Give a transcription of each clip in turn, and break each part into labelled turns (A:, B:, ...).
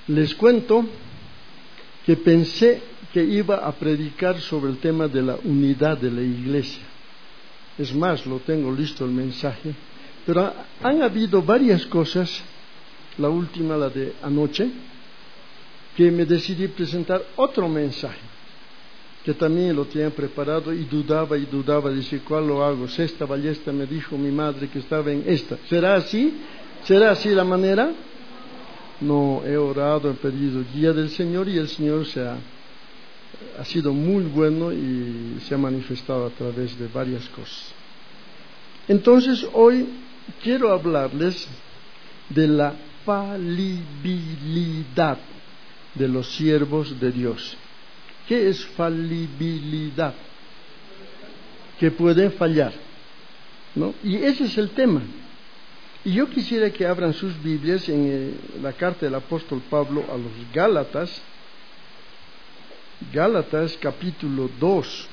A: Les cuento que pensé que iba a predicar sobre el tema de la unidad de la iglesia. Es más, lo tengo listo el mensaje, pero han habido varias cosas, la última, la de anoche, que me decidí presentar otro mensaje, que también lo tenía preparado y dudaba, dice, ¿cuál lo hago? Sexta ballesta me dijo mi madre que estaba en esta. ¿Será así? ¿Será así la manera? No, he orado, he pedido guía del Señor y el Señor ha sido muy bueno y se ha manifestado a través de varias cosas. Entonces hoy quiero hablarles de la falibilidad de los siervos de Dios. ¿Qué es falibilidad? Que pueden fallar, ¿no? Y ese es el tema. Y yo quisiera que abran sus Biblias en la carta del apóstol Pablo a los Gálatas, Gálatas capítulo 2.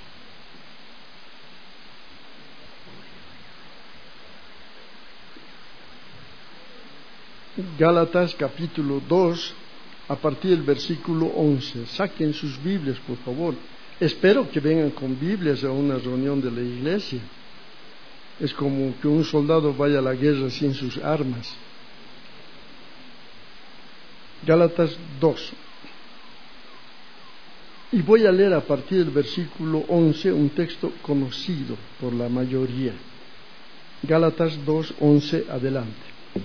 A: Gálatas capítulo 2, a partir del versículo 11. Saquen sus Biblias, por favor. Espero que vengan con Biblias a una reunión de la iglesia. Es como que un soldado vaya a la guerra sin sus armas. Gálatas 2. Y voy a leer a partir del versículo 11 un texto conocido por la mayoría. Gálatas 2, 11 adelante.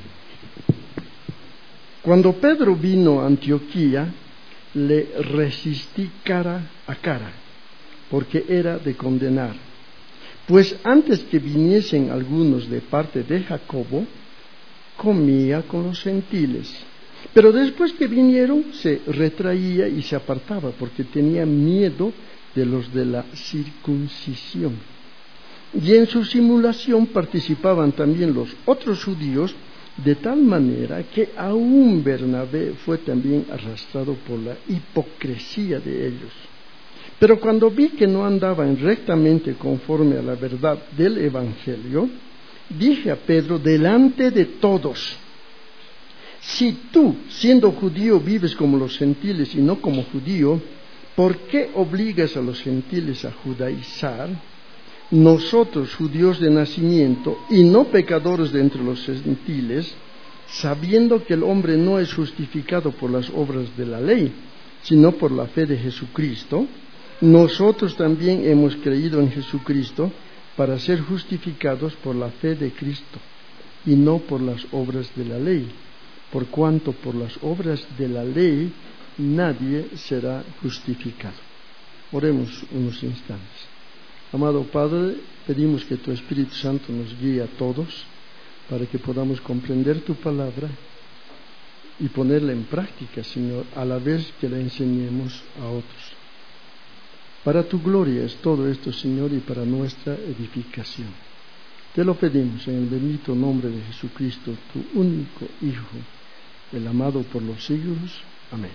A: Cuando Pedro vino a Antioquía, le resistí cara a cara, porque era de condenar. Pues antes que viniesen algunos de parte de Jacobo, comía con los gentiles. Pero después que vinieron, se retraía y se apartaba, porque tenía miedo de los de la circuncisión. Y en su simulación participaban también los otros judíos, de tal manera que aún Bernabé fue también arrastrado por la hipocresía de ellos. Pero cuando vi que no andaban rectamente conforme a la verdad del Evangelio, dije a Pedro delante de todos: si tú, siendo judío, vives como los gentiles y no como judío, ¿por qué obligas a los gentiles a judaizar? Nosotros, judíos de nacimiento y no pecadores de entre los gentiles, sabiendo que el hombre no es justificado por las obras de la ley, sino por la fe de Jesucristo, nosotros también hemos creído en Jesucristo para ser justificados por la fe de Cristo y no por las obras de la ley, por cuanto por las obras de la ley nadie será justificado. Oremos unos instantes. Amado Padre, pedimos que tu Espíritu Santo nos guíe a todos para que podamos comprender tu palabra y ponerla en práctica, Señor, a la vez que la enseñemos a otros. Para tu gloria es todo esto, Señor, y para nuestra edificación. Te lo pedimos en el bendito nombre de Jesucristo, tu único Hijo, el amado por los siglos. Amén.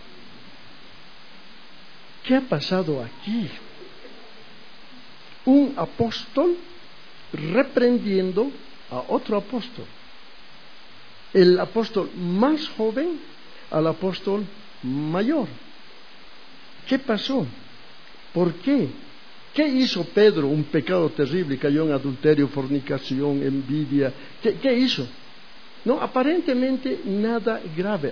A: ¿Qué ha pasado aquí? Un apóstol reprendiendo a otro apóstol. El apóstol más joven al apóstol mayor. ¿Qué pasó? ¿Por qué? ¿Qué hizo Pedro? Un pecado terrible, cayó en adulterio, fornicación, envidia. ¿Qué hizo? No, aparentemente nada grave,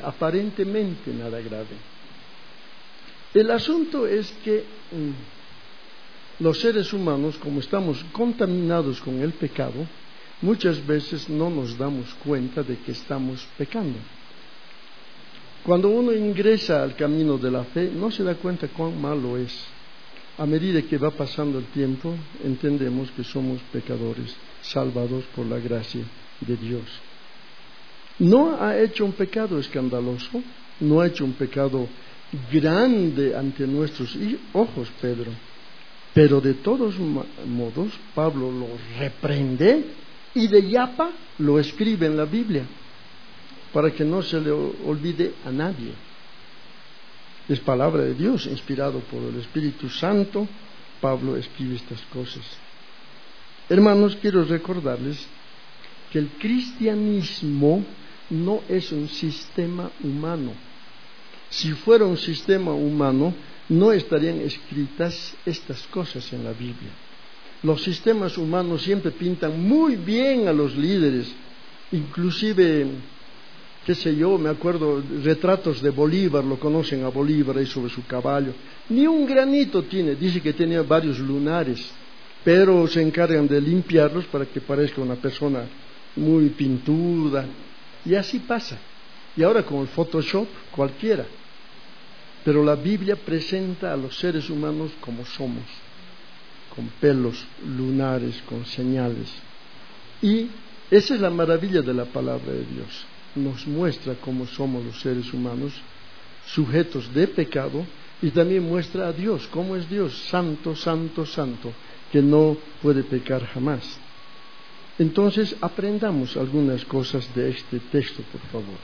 A: El asunto es que los seres humanos, como estamos contaminados con el pecado, muchas veces no nos damos cuenta de que estamos pecando. Cuando uno ingresa al camino de la fe, no se da cuenta cuán malo es. A medida que va pasando el tiempo, entendemos que somos pecadores, salvados por la gracia de Dios. No ha hecho un pecado escandaloso, no ha hecho un pecado grande ante nuestros ojos, Pedro. Pero de todos modos, Pablo lo reprende y de yapa lo escribe en la Biblia, para que no se le olvide a nadie. Es palabra de Dios, inspirado por el Espíritu Santo. Pablo escribe estas cosas. Hermanos, quiero recordarles que el cristianismo no es un sistema humano. Si fuera un sistema humano, no estarían escritas estas cosas en la Biblia. Los sistemas humanos siempre pintan muy bien a los líderes, inclusive, qué sé yo, me acuerdo, retratos de Bolívar, lo conocen a Bolívar ahí sobre su caballo. Ni un granito tiene, dice que tenía varios lunares, pero se encargan de limpiarlos para que parezca una persona muy pintuda, y así pasa. Y ahora con el Photoshop, cualquiera. Pero la Biblia presenta a los seres humanos como somos, con pelos, lunares, con señales. Y esa es la maravilla de la palabra de Dios. Nos muestra cómo somos los seres humanos, sujetos de pecado, y también muestra a Dios, cómo es Dios, santo, santo, santo, que no puede pecar jamás. Entonces, aprendamos algunas cosas de este texto, por favor.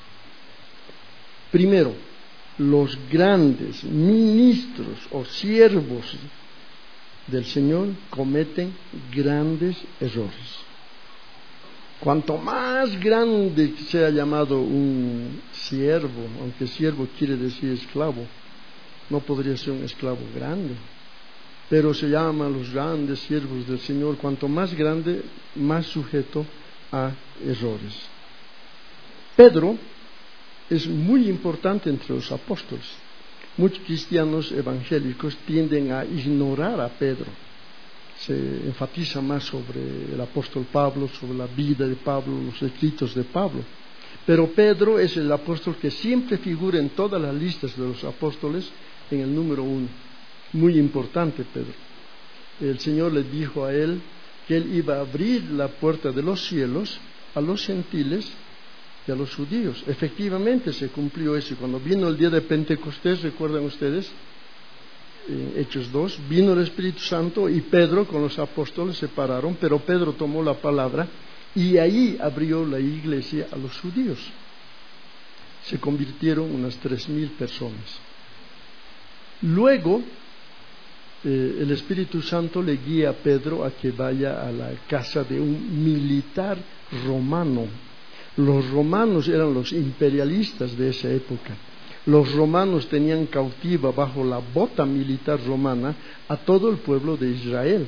A: Primero, los grandes ministros o siervos del Señor cometen grandes errores. Cuanto más grande sea llamado un siervo, aunque siervo quiere decir esclavo, no podría ser un esclavo grande, pero se llaman los grandes siervos del Señor. Cuanto más grande, más sujeto a errores. Pedro es muy importante entre los apóstoles. Muchos cristianos evangélicos tienden a ignorar a Pedro. Se enfatiza más sobre el apóstol Pablo, sobre la vida de Pablo, los escritos de Pablo. Pero Pedro es el apóstol que siempre figura en todas las listas de los apóstoles en el número 1. Muy importante Pedro. El Señor le dijo a él que él iba a abrir la puerta de los cielos a los gentiles y a los judíos. Efectivamente se cumplió eso. Cuando vino el día de Pentecostés, ¿recuerdan ustedes? En Hechos 2, vino el Espíritu Santo y Pedro con los apóstoles se pararon, pero Pedro tomó la palabra y ahí abrió la iglesia a los judíos. Se convirtieron unas 3,000 personas. Luego, el Espíritu Santo le guía a Pedro a que vaya a la casa de un militar romano. Los romanos eran los imperialistas de esa época. Los romanos tenían cautiva bajo la bota militar romana a todo el pueblo de Israel.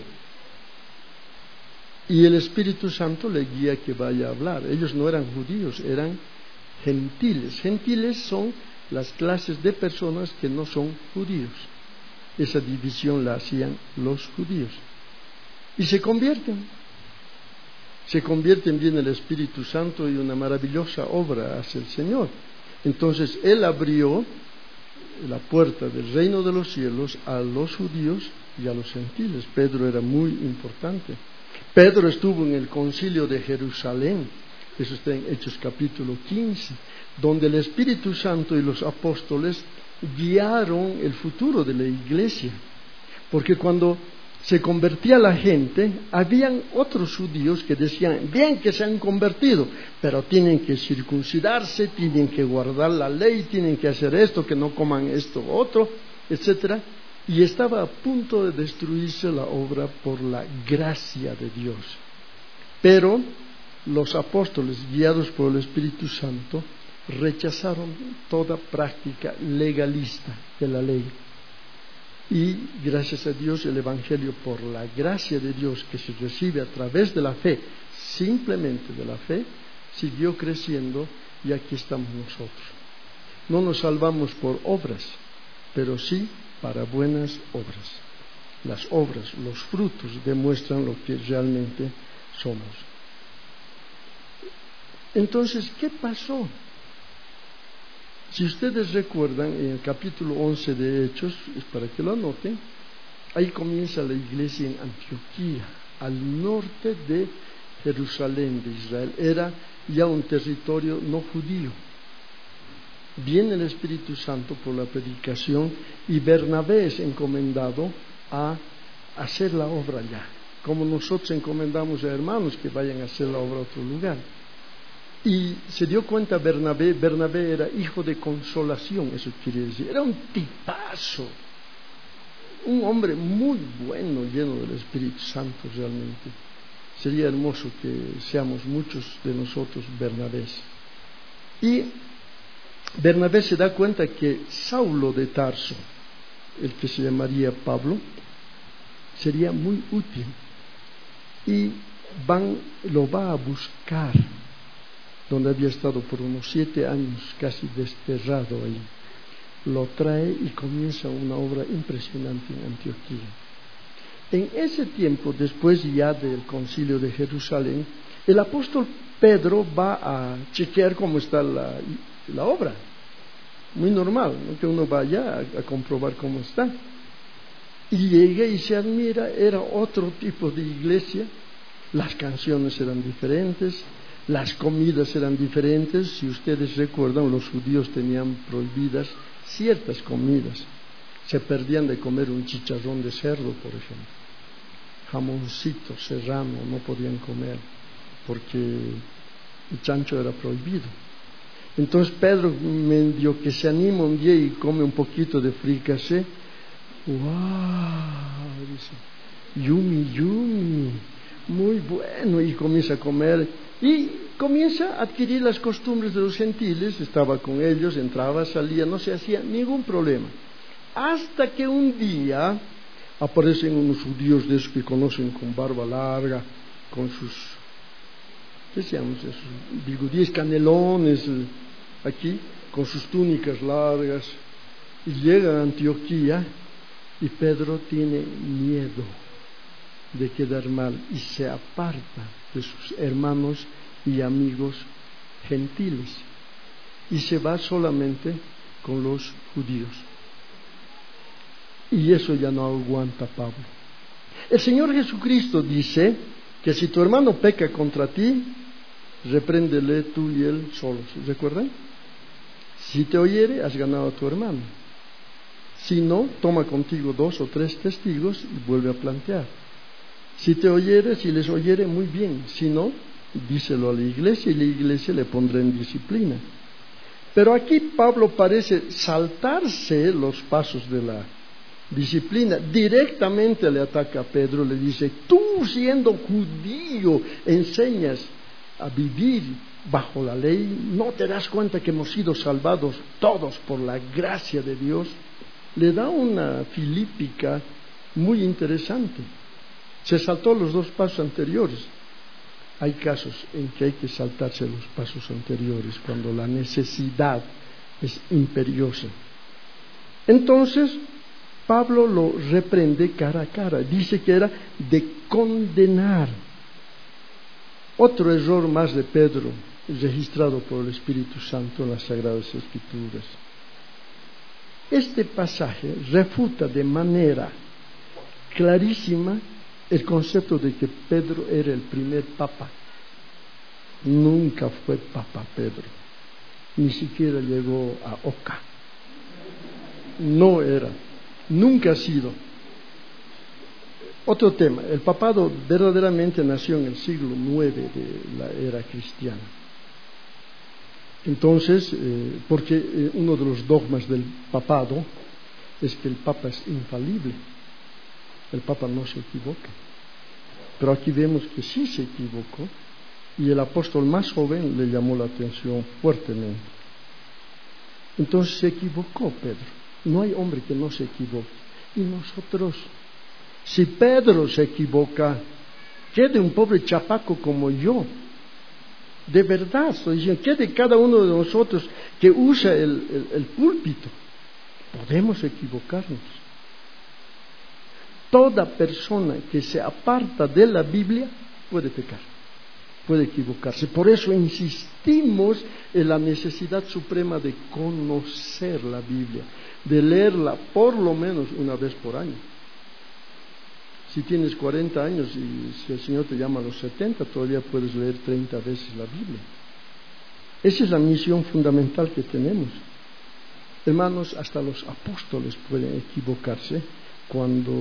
A: Y el Espíritu Santo le guía que vaya a hablar. Ellos no eran judíos, eran gentiles. Gentiles son las clases de personas que no son judíos. Esa división la hacían los judíos. Y se convierten. Viene el Espíritu Santo y una maravillosa obra hace el Señor. Entonces Él abrió la puerta del reino de los cielos a los judíos y a los gentiles. Pedro era muy importante. Pedro estuvo en el concilio de Jerusalén, eso está en Hechos capítulo 15, donde el Espíritu Santo y los apóstoles guiaron el futuro de la iglesia. Porque cuando se convertía la gente, habían otros judíos que decían, bien que se han convertido, pero tienen que circuncidarse, tienen que guardar la ley, tienen que hacer esto, que no coman esto otro, etcétera. Y estaba a punto de destruirse la obra por la gracia de Dios. Pero los apóstoles, guiados por el Espíritu Santo, rechazaron toda práctica legalista de la ley. Y gracias a Dios el Evangelio, por la gracia de Dios que se recibe a través de la fe, simplemente de la fe, siguió creciendo y aquí estamos nosotros. No nos salvamos por obras, pero sí para buenas obras. Las obras, los frutos demuestran lo que realmente somos. Entonces, ¿qué pasó? Si ustedes recuerdan, en el capítulo 11 de Hechos, es para que lo anoten, ahí comienza la iglesia en Antioquía, al norte de Jerusalén de Israel. Era ya un territorio no judío. Viene el Espíritu Santo por la predicación y Bernabé es encomendado a hacer la obra allá, como nosotros encomendamos a hermanos que vayan a hacer la obra a otro lugar. Y se dio cuenta Bernabé era hijo de consolación, eso quiere decir, era un tipazo, un hombre muy bueno, lleno del Espíritu Santo realmente. Sería hermoso que seamos muchos de nosotros Bernabés. Y Bernabé se da cuenta que Saulo de Tarso, el que se llamaría Pablo, sería muy útil, y lo va a buscar donde había estado por unos 7 años casi desterrado ahí. Lo trae y comienza una obra impresionante en Antioquía. En ese tiempo, después ya del concilio de Jerusalén, el apóstol Pedro va a chequear cómo está la obra. Muy normal, ¿no?, que uno vaya a comprobar cómo está. Y llega y se admira, era otro tipo de iglesia, las canciones eran diferentes, las comidas eran diferentes. Si ustedes recuerdan, los judíos tenían prohibidas ciertas comidas. Se perdían de comer un chicharrón de cerdo, por ejemplo. Jamoncito serrano no podían comer porque el chancho era prohibido. Entonces Pedro, medio que se anima un día y come un poquito de fricasé. ¡Wow! Dice, yumi, yumi, muy bueno. Y comienza a comer y comienza a adquirir las costumbres de los gentiles. Estaba con ellos, entraba, salía, no se hacía ningún problema. Hasta que un día aparecen unos judíos de esos que conocen, con barba larga, con sus, ¿qué se llaman esos? Bigotíes, canelones, aquí, con sus túnicas largas. Y llega a Antioquía y Pedro tiene miedo de quedar mal y se aparta de sus hermanos y amigos gentiles y se va solamente con los judíos. Y eso ya no aguanta Pablo. El Señor Jesucristo dice que si tu hermano peca contra ti, repréndele tú y él solos. ¿Recuerdan? Si te oyere, has ganado a tu hermano. Si no, toma contigo 2 o 3 testigos y vuelve a plantear. Si te oyere, si les oyere, muy bien. Si no, díselo a la iglesia y la iglesia le pondrá en disciplina. Pero aquí Pablo parece saltarse los pasos de la disciplina. Directamente le ataca a Pedro, le dice, tú siendo judío enseñas a vivir bajo la ley, ¿no te das cuenta que hemos sido salvados todos por la gracia de Dios? Le da una filípica muy interesante. Se saltó los 2 pasos anteriores. Hay casos en que hay que saltarse los pasos anteriores cuando la necesidad es imperiosa. Entonces Pablo lo reprende cara a cara. Dice que era de condenar. Otro error más de Pedro, registrado por el Espíritu Santo en las Sagradas Escrituras. Este pasaje refuta de manera clarísima el concepto de que Pedro era el primer papa. Nunca fue papa Pedro, ni siquiera llegó a Oca. No era, nunca ha sido. Otro tema, el papado verdaderamente nació en el siglo IX de la era cristiana. Entonces, porque uno de los dogmas del papado es que el papa es infalible, el papa no se equivoca. Pero aquí vemos que sí se equivocó y el apóstol más joven le llamó la atención fuertemente. Entonces se equivocó Pedro. No hay hombre que no se equivoque. Y nosotros, si Pedro se equivoca, ¿qué de un pobre chapaco como yo? De verdad estoy diciendo, ¿qué de cada uno de nosotros que usa el púlpito? Podemos equivocarnos. Toda persona que se aparta de la Biblia puede pecar, puede equivocarse. Por eso insistimos en la necesidad suprema de conocer la Biblia, de leerla por lo menos una vez por año. Si tienes 40 años y si el Señor te llama a los 70, todavía puedes leer 30 veces la Biblia. Esa es la misión fundamental que tenemos. Hermanos, hasta los apóstoles pueden equivocarse cuando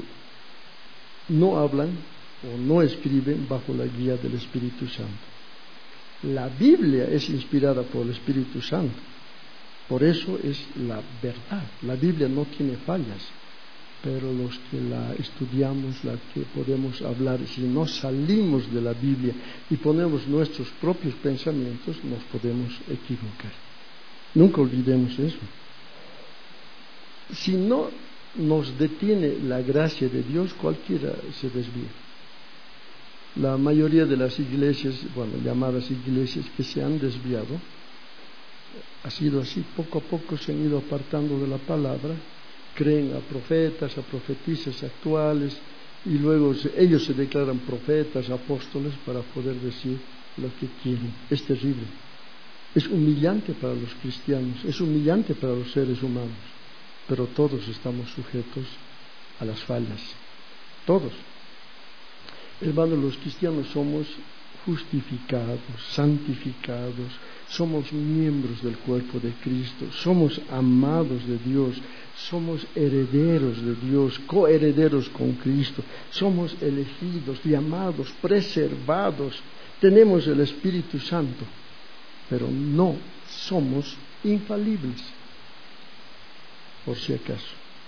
A: no hablan o no escriben bajo la guía del Espíritu Santo. La Biblia es inspirada por el Espíritu Santo. Por eso es la verdad. La Biblia no tiene fallas. Pero los que la estudiamos, la que podemos hablar, si no salimos de la Biblia y ponemos nuestros propios pensamientos, nos podemos equivocar. Nunca olvidemos eso. Si no nos detiene la gracia de Dios, cualquiera se desvía. La mayoría de las iglesias, llamadas iglesias que se han desviado, ha sido así, poco a poco se han ido apartando de la palabra, creen a profetas, a profetisas actuales, y luego ellos se declaran profetas, apóstoles, para poder decir lo que quieren. Es terrible, es humillante para los cristianos, es humillante para los seres humanos, pero todos estamos sujetos a las fallas, todos. Hermanos, los cristianos somos justificados, santificados, somos miembros del cuerpo de Cristo, somos amados de Dios, somos herederos de Dios, coherederos con Cristo, somos elegidos, llamados, preservados, tenemos el Espíritu Santo, pero no somos infalibles, por si acaso.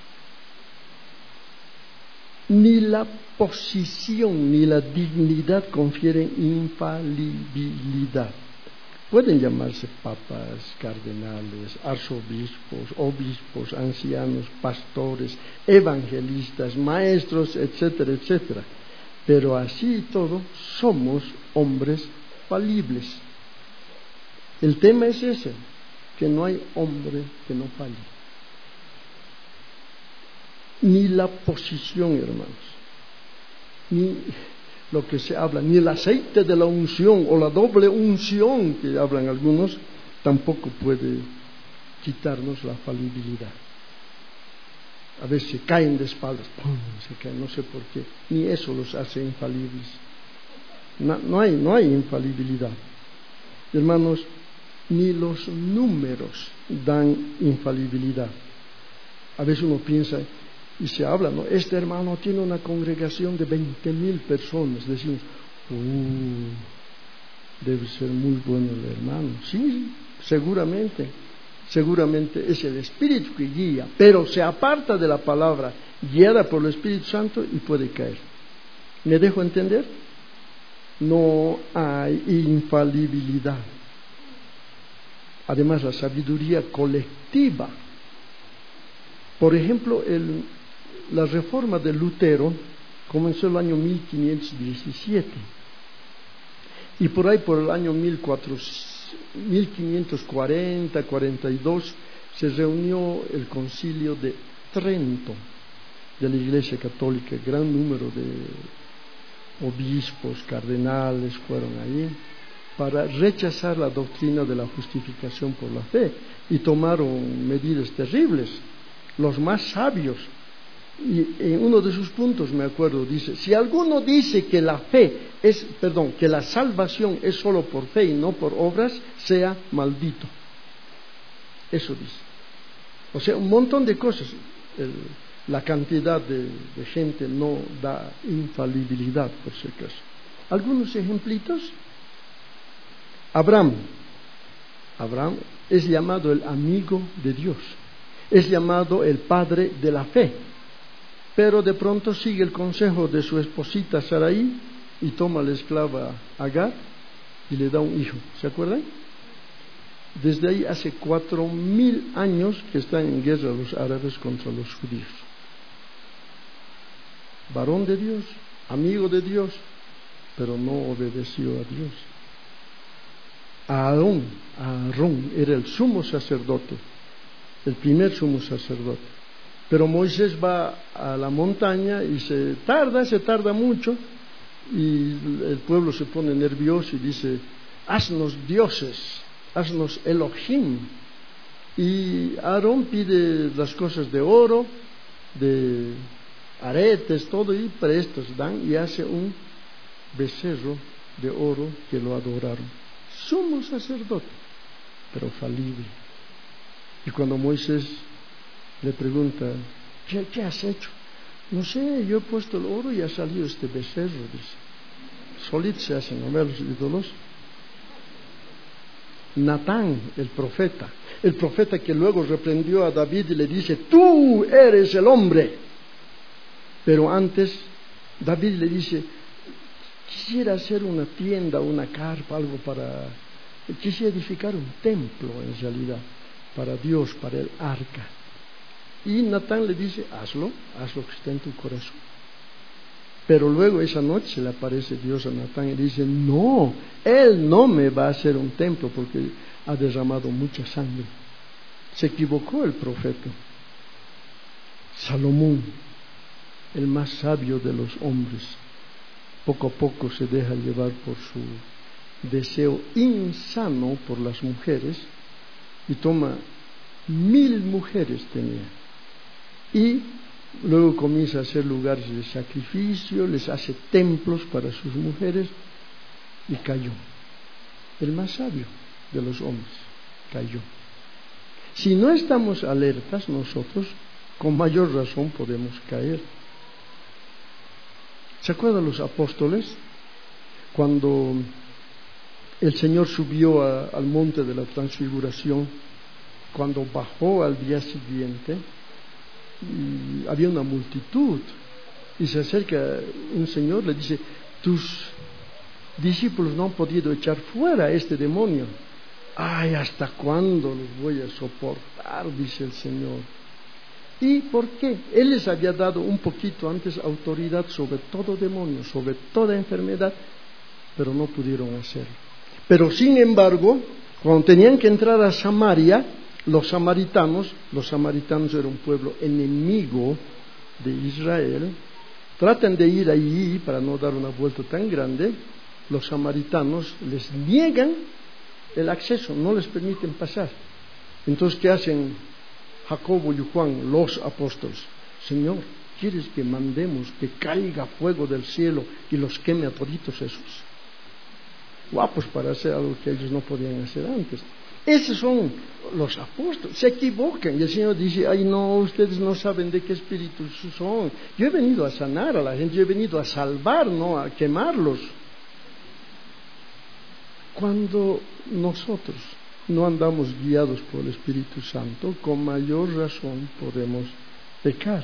A: Ni la posición ni la dignidad confieren infalibilidad. Pueden llamarse papas, cardenales, arzobispos, obispos, ancianos, pastores, evangelistas, maestros, etcétera, etcétera. Pero así y todo, somos hombres falibles. El tema es ese, que no hay hombre que no falle. Ni la posición, hermanos, ni lo que se habla, ni el aceite de la unción o la doble unción que hablan algunos, tampoco puede quitarnos la falibilidad. A veces se caen de espaldas, ¡pum!, se caen, no sé por qué, ni eso los hace infalibles. No hay infalibilidad. Hermanos, ni los números dan infalibilidad. A veces uno piensa y se habla, ¿no? Este hermano tiene una congregación de 20,000 personas. Decimos, debe ser muy bueno el hermano. Sí, seguramente es el Espíritu que guía, pero se aparta de la palabra, guiada por el Espíritu Santo, y puede caer. ¿Me dejo entender? No hay infalibilidad. Además, la sabiduría colectiva. Por ejemplo, la reforma de Lutero comenzó el año 1517 y por ahí por el año 1540-42 se reunió el concilio de Trento de la Iglesia Católica. Gran número de obispos, cardenales fueron allí para rechazar la doctrina de la justificación por la fe, y tomaron medidas terribles. Los más sabios, y en uno de sus puntos, me acuerdo, dice: si alguno dice que la salvación es solo por fe y no por obras, sea maldito. Eso dice. O sea, un montón de cosas. La cantidad de gente no da infalibilidad, por si acaso. Algunos ejemplitos. Abraham es llamado el amigo de Dios, es llamado el padre de la fe, pero de pronto sigue el consejo de su esposita Sarai y toma a la esclava Agar y le da un hijo. ¿Se acuerdan? Desde ahí hace 4,000 años que están en guerra los árabes contra los judíos. Varón de Dios, amigo de Dios, pero no obedeció a Dios. Aarón era el sumo sacerdote, el primer sumo sacerdote. Pero Moisés va a la montaña y se tarda mucho, y el pueblo se pone nervioso y dice: haznos dioses, haznos Elohim. Y Aarón pide las cosas de oro, de aretes, todo, y prestos dan, y hace un becerro de oro que lo adoraron. Sumo sacerdote, pero falible. Y cuando Moisés le pregunta: ¿qué has hecho? No sé, yo he puesto el oro y ha salido este becerro, dice. Solito se hacen, ¿no? Los ídolos. Natán, el profeta que luego reprendió a David y le dice: tú eres el hombre. Pero antes David le dice: quisiera hacer una tienda, una carpa, algo quisiera edificar un templo en realidad. para Dios, para el arca. Y Natán le dice, hazlo que está en tu corazón. Pero luego esa noche se le aparece Dios a Natán y dice, no, él no me va a hacer un templo porque ha derramado mucha sangre. Se equivocó el profeta. Salomón, el más sabio de los hombres, poco a poco se deja llevar por su deseo insano por las mujeres y toma 1000 mujeres tenía. Y luego comienza a hacer lugares de sacrificio, les hace templos para sus mujeres y cayó. El más sabio de los hombres cayó. Si no estamos alertas nosotros, con mayor razón podemos caer. ¿Se acuerdan los apóstoles? Cuando el Señor subió al monte de la transfiguración, cuando bajó al día siguiente, y había una multitud y se acerca un señor, le dice, tus discípulos no han podido echar fuera a este demonio. Ay, ¿hasta cuándo los voy a soportar? Dice el Señor. ¿Y por qué? Él les había dado un poquito antes autoridad sobre todo demonio, sobre toda enfermedad, pero no pudieron hacerlo. Pero sin embargo, cuando tenían que entrar a Samaria, los samaritanos eran un pueblo enemigo de Israel, tratan de ir allí para no dar una vuelta tan grande, los samaritanos les niegan el acceso, no les permiten pasar. Entonces, ¿qué hacen Jacobo y Juan, los apóstoles? Señor, ¿quieres que mandemos que caiga fuego del cielo y los queme a toditos esos? Guapos para hacer algo que ellos no podían hacer antes. Esos son los apóstoles, se equivocan y el Señor dice, ay no, ustedes no saben de qué espíritus son. Yo he venido a sanar a la gente, yo he venido a salvar, no a quemarlos. Cuando nosotros no andamos guiados por el Espíritu Santo, con mayor razón podemos pecar.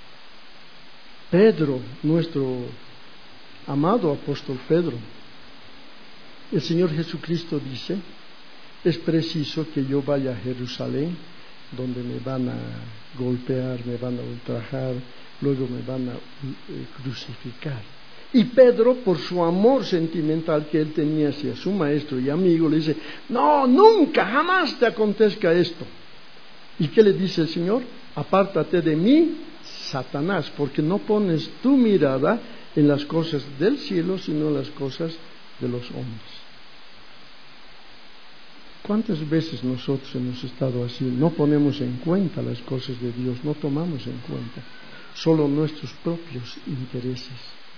A: Pedro, nuestro amado apóstol Pedro, el Señor Jesucristo dice, es preciso que yo vaya a Jerusalén, donde me van a golpear, me van a ultrajar, luego me van a crucificar. Y Pedro, por su amor sentimental que él tenía hacia su maestro y amigo, le dice, no, nunca, jamás te acontezca esto. ¿Y qué le dice el Señor? Apártate de mí, Satanás, porque no pones tu mirada en las cosas del cielo, sino en las cosas de los hombres. ¿Cuántas veces nosotros hemos estado así? No ponemos en cuenta las cosas de Dios, no tomamos en cuenta solo nuestros propios intereses.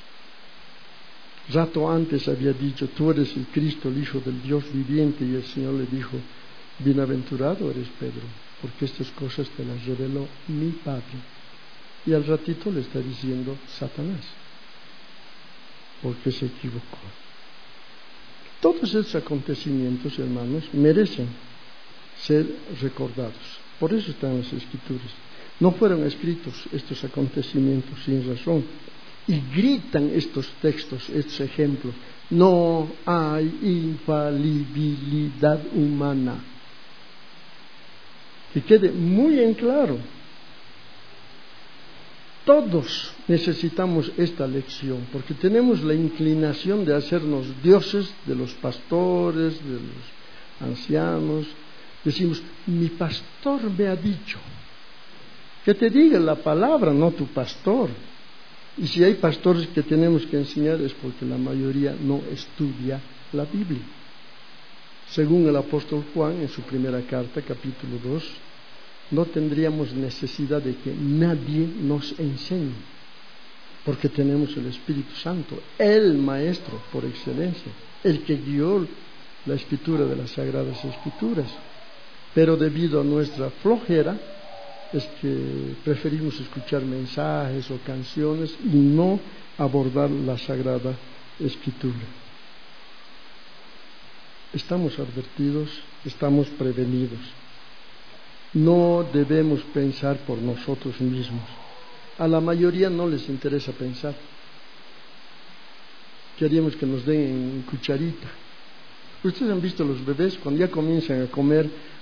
A: Rato antes había dicho, tú eres el Cristo, el Hijo del Dios viviente, y el Señor le dijo, bienaventurado eres Pedro, porque estas cosas te las reveló mi Padre. Y al ratito le está diciendo Satanás, porque se equivocó. Todos esos acontecimientos, hermanos, merecen ser recordados. Por eso están las Escrituras. No fueron escritos estos acontecimientos sin razón. Y gritan estos textos, estos ejemplos. No hay infalibilidad humana. Que quede muy en claro. Todos necesitamos esta lección, porque tenemos la inclinación de hacernos dioses de los pastores, de los ancianos. Decimos, mi pastor me ha dicho. Que te diga la palabra, no tu pastor. Y si hay pastores que tenemos que enseñar es porque la mayoría no estudia la Biblia. Según el apóstol Juan en su primera carta, capítulo 2, no tendríamos necesidad de que nadie nos enseñe, porque tenemos el Espíritu Santo, el Maestro por excelencia, el que guió la escritura de las Sagradas Escrituras. Pero debido a nuestra flojera, es que preferimos escuchar mensajes o canciones y no abordar la Sagrada Escritura. Estamos advertidos, estamos prevenidos. No debemos pensar por nosotros mismos. A la mayoría no les interesa pensar. Queríamos que nos den en cucharita. Ustedes han visto los bebés cuando ya comienzan a comer,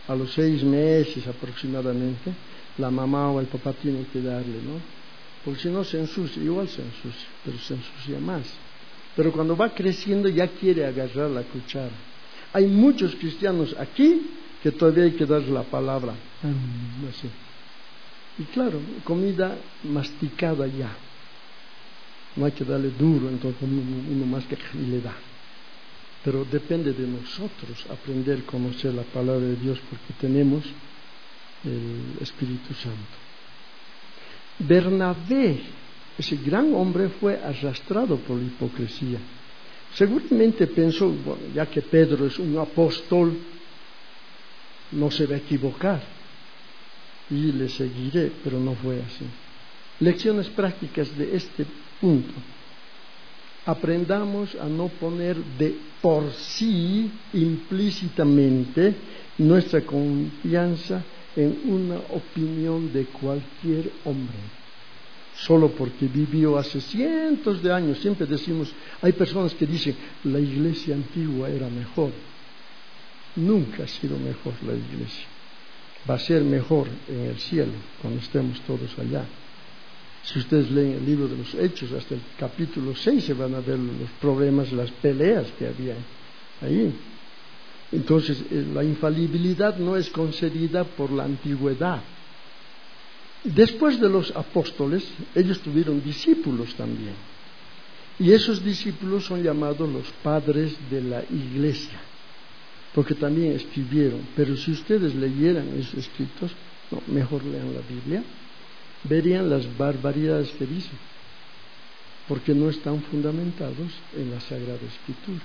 A: a los 6 meses aproximadamente, la mamá o el papá tiene que darle, ¿no? Porque si no se ensucia, igual se ensucia, pero se ensucia más. Pero cuando va creciendo ya quiere agarrar la cuchara. Hay muchos cristianos aquí que todavía hay que darle la palabra, así. Y claro, comida masticada ya. No hay que darle duro, entonces uno mastica y le da. Pero depende de nosotros aprender a conocer la palabra de Dios, porque tenemos el Espíritu Santo. Bernabé, ese gran hombre, fue arrastrado por la hipocresía. Seguramente pensó, bueno, ya que Pedro es un apóstol, no se va a equivocar y le seguiré, pero no fue así. Lecciones prácticas de este punto. Aprendamos a no poner de por sí implícitamente nuestra confianza en una opinión de cualquier hombre, solo porque vivió hace cientos de años. Siempre decimos, hay personas que dicen, la iglesia antigua era mejor. Nunca ha sido mejor la iglesia. Va a ser mejor en el cielo, cuando estemos todos allá. Si ustedes leen el libro de los Hechos, hasta el capítulo 6 se van a ver los problemas, las peleas que había ahí. Entonces, la infalibilidad no es concedida por la antigüedad. Después de los apóstoles, ellos tuvieron discípulos también. Y esos discípulos son llamados los padres de la iglesia, porque también escribieron. Pero si ustedes leyeran esos escritos, no, mejor lean la Biblia, verían las barbaridades que dicen, porque no están fundamentados en la Sagrada Escritura.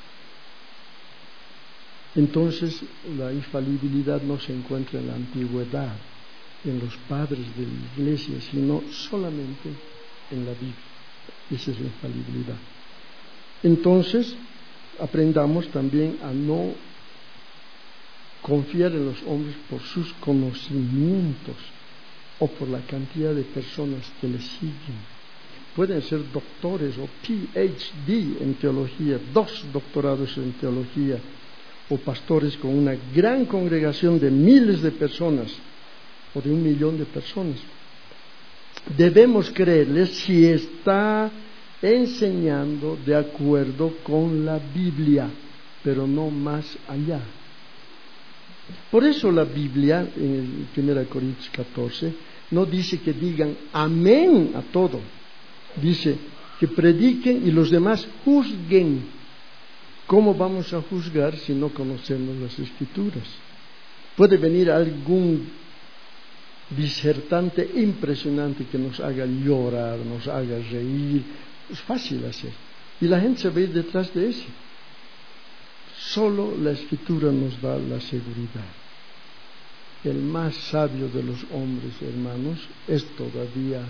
A: Entonces, la infalibilidad no se encuentra en la antigüedad, en los padres de la iglesia, sino solamente en la Biblia. Esa es la infalibilidad. Entonces, aprendamos también a no confiar en los hombres por sus conocimientos o por la cantidad de personas que les siguen. Pueden ser doctores o PhD en teología, 2 doctorados en teología, o pastores con una gran congregación de miles de personas o de 1 millón de personas. Debemos creerles si está enseñando de acuerdo con la Biblia, pero no más allá. Por eso la Biblia, en el 1 Corintios 14, no dice que digan amén a todo. Dice que prediquen y los demás juzguen. ¿Cómo vamos a juzgar si no conocemos las Escrituras? Puede venir algún disertante impresionante que nos haga llorar, nos haga reír. Es fácil hacer. Y la gente se va a ir detrás de eso. Solo la Escritura nos da la seguridad. El más sabio de los hombres, hermanos, es todavía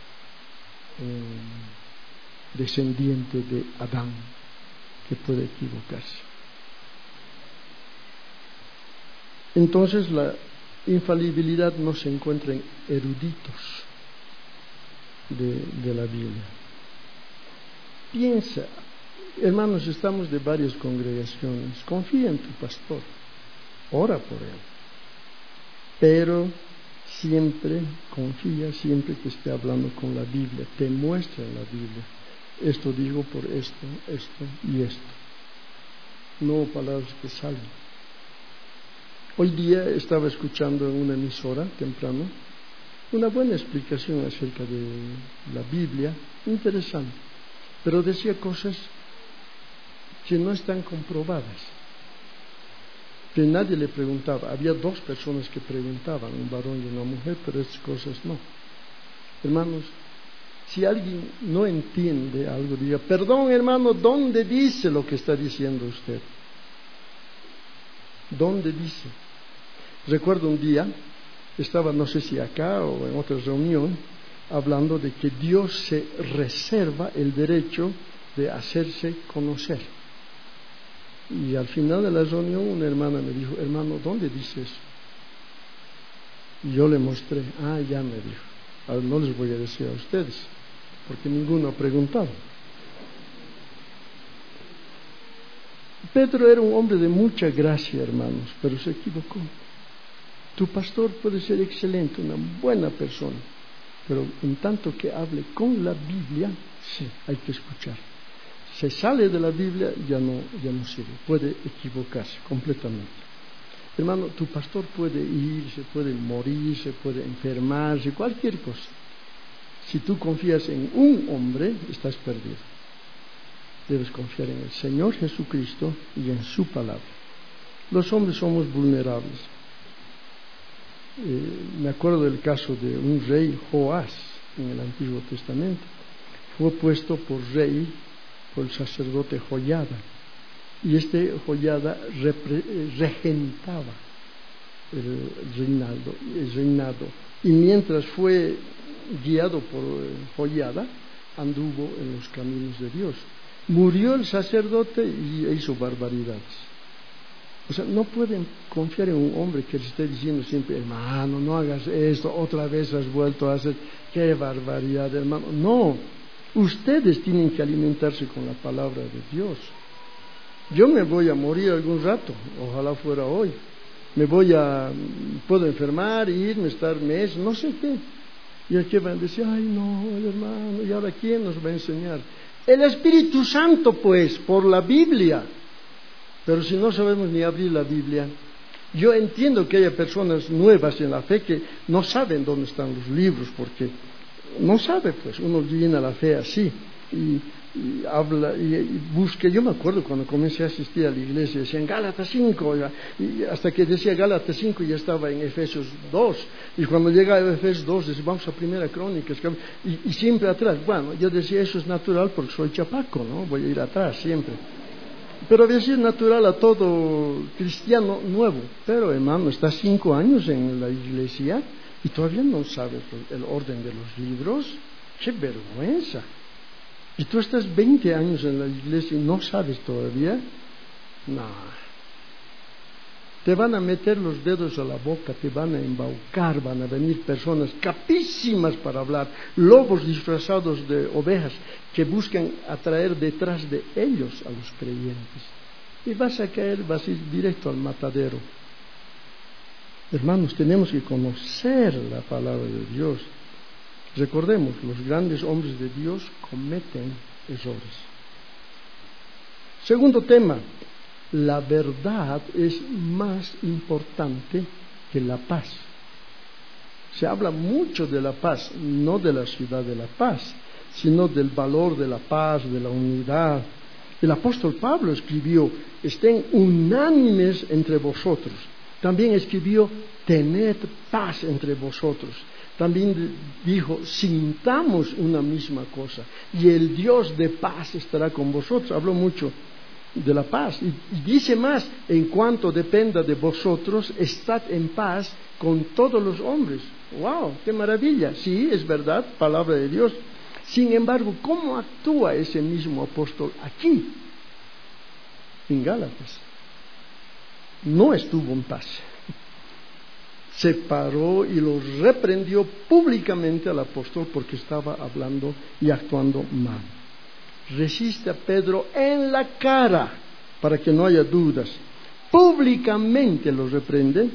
A: descendiente de Adán, que puede equivocarse. Entonces, la infalibilidad no se encuentra en eruditos de la Biblia. Piensa, hermanos, estamos de varias congregaciones. Confía en tu pastor, ora por él, pero siempre confía, siempre que esté hablando con la Biblia, te muestra en la Biblia. Esto digo por esto, esto y esto. No palabras que salen. Hoy día estaba escuchando en una emisora temprano una buena explicación acerca de la Biblia, interesante, pero decía cosas que no están comprobadas. Que nadie le preguntaba. Había 2 personas que preguntaban, un varón y una mujer, pero estas cosas no. Hermanos, si alguien no entiende algo, diga, perdón hermano, ¿dónde dice lo que está diciendo usted? ¿Dónde dice? Recuerdo un día, estaba no sé si acá o en otra reunión, hablando de que Dios se reserva el derecho de hacerse conocer. Y al final de la reunión una hermana me dijo, hermano, ¿dónde dice eso? Y yo le mostré, ya me dijo. Ahora no les voy a decir a ustedes, porque ninguno ha preguntado. Pedro era un hombre de mucha gracia, hermanos, pero se equivocó. Tu pastor puede ser excelente, una buena persona, pero en tanto que hable con la Biblia, sí, hay que escuchar. Se sale de la Biblia, ya no sirve, puede equivocarse completamente. Hermano, tu pastor puede irse, puede morirse, puede enfermarse, cualquier cosa. Si tú confías en un hombre, estás perdido. Debes confiar en el Señor Jesucristo y en su palabra. Los hombres somos vulnerables. Me acuerdo del caso de un rey, Joás, en el Antiguo Testamento. Fue puesto por rey por el sacerdote Joiada. Y este Joiada regentaba el reinado. Y mientras fue guiado por Joiada, anduvo en los caminos de Dios. Murió el sacerdote y hizo barbaridades. O sea, no pueden confiar en un hombre que les esté diciendo siempre, hermano, no hagas esto, otra vez has vuelto a hacer, qué barbaridad, hermano. No, ustedes tienen que alimentarse con la palabra de Dios. Yo me voy a morir algún rato, ojalá fuera hoy. Puedo enfermar, irme, estar meses, no sé qué. Y aquí van a decir, ay no, hermano, ¿y ahora quién nos va a enseñar? El Espíritu Santo, pues, por la Biblia. Pero si no sabemos ni abrir la Biblia, yo entiendo que haya personas nuevas en la fe que no saben dónde están los libros, porque no sabe, pues, uno llena la fe así y habla y busca. Yo me acuerdo cuando comencé a asistir a la iglesia, decían Gálatas 5, y hasta que decía Gálatas 5 ya estaba en Efesios 2, y cuando llegaba a Efesios 2 decía, vamos a Primera Crónicas, y siempre atrás. Bueno, yo decía, eso es natural porque soy chapaco, ¿no? Voy a ir atrás siempre. Pero a veces es natural a todo cristiano nuevo. Pero hermano, está 5 años en la iglesia y todavía no sabes el orden de los libros. ¡Qué vergüenza! Y tú estás 20 años en la iglesia y no sabes todavía. No. Te van a meter los dedos a la boca, te van a embaucar, van a venir personas capísimas para hablar, lobos disfrazados de ovejas que buscan atraer detrás de ellos a los creyentes. Y vas a ir directo al matadero. Hermanos, tenemos que conocer la palabra de Dios. Recordemos, los grandes hombres de Dios cometen errores. Segundo tema. La verdad es más importante que la paz. Se habla mucho de la paz, no de la ciudad de la paz, sino del valor de la paz, de la unidad. El apóstol Pablo escribió, estén unánimes entre vosotros. También escribió, tened paz entre vosotros. También dijo, sintamos una misma cosa y el Dios de paz estará con vosotros. Habló mucho de la paz y dice más, en cuanto dependa de vosotros, estad en paz con todos los hombres. ¡Wow! ¡Qué maravilla! Sí, es verdad, palabra de Dios. Sin embargo, ¿cómo actúa ese mismo apóstol aquí, en Gálatas? No estuvo en paz. Se paró y lo reprendió públicamente al apóstol porque estaba hablando y actuando mal. Resiste a Pedro en la cara para que no haya dudas. Públicamente lo reprende,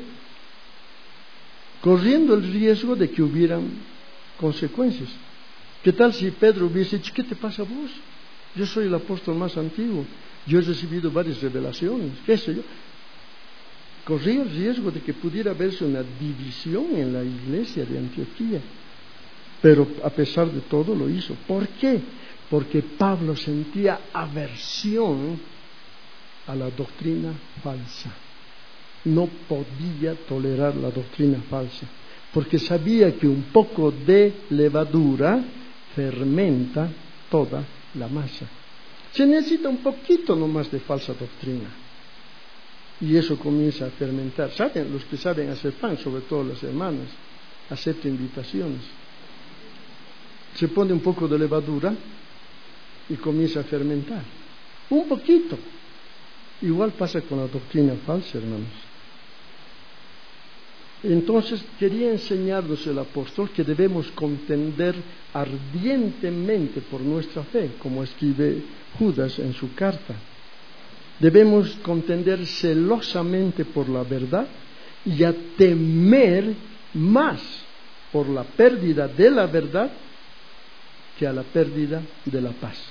A: corriendo el riesgo de que hubieran consecuencias. ¿Qué tal si Pedro hubiese dicho, ¿qué te pasa a vos? Yo soy el apóstol más antiguo, yo he recibido varias revelaciones, qué sé yo. Corría el riesgo de que pudiera haberse una división en la iglesia de Antioquía. Pero a pesar de todo lo hizo. ¿Por qué? Porque Pablo sentía aversión a la doctrina falsa. No podía tolerar la doctrina falsa, porque sabía que un poco de levadura fermenta toda la masa. Se necesita un poquito nomás de falsa doctrina y eso comienza a fermentar. ¿Saben? Los que saben hacer pan, sobre todo las hermanas, aceptan invitaciones. Se pone un poco de levadura y comienza a fermentar. Un poquito. Igual pasa con la doctrina falsa, hermanos. Entonces quería enseñarnos el apóstol que debemos contender ardientemente por nuestra fe, como escribe Judas en su carta. Debemos contender celosamente por la verdad y a temer más por la pérdida de la verdad que a la pérdida de la paz.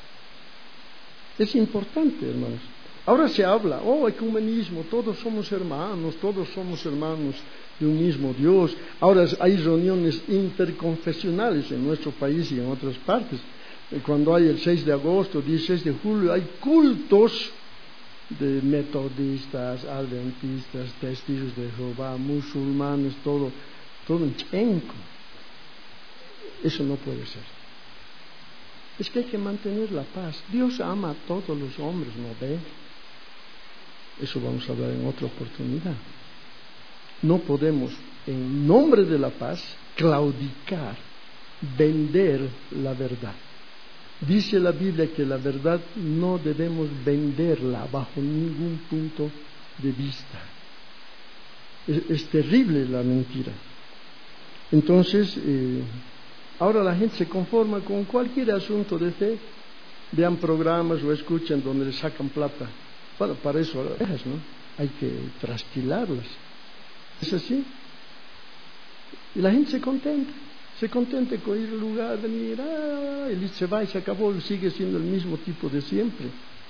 A: Es importante, hermanos. Ahora se habla, ecumenismo, todos somos hermanos de un mismo Dios. Ahora hay reuniones interconfesionales en nuestro país y en otras partes. Cuando hay el 6 de agosto, 16 de julio, hay cultos de metodistas, adventistas, testigos de Jehová, musulmanes, todo en chenco. Eso no puede ser. Es que hay que mantener la paz. Dios ama a todos los hombres, ¿no ve? Eso vamos a hablar en otra oportunidad. No podemos, en nombre de la paz, claudicar, vender la verdad. Dice la Biblia que la verdad no debemos venderla bajo ningún punto de vista. Es terrible la mentira. Entonces, ahora la gente se conforma con cualquier asunto de fe. Vean programas o escuchan donde le sacan plata. Bueno, para eso ¿no? Hay que trasquilarlas. ¿Es así? Y la gente se contenta con ir al lugar, venir, y se va y se acabó, y sigue siendo el mismo tipo de siempre.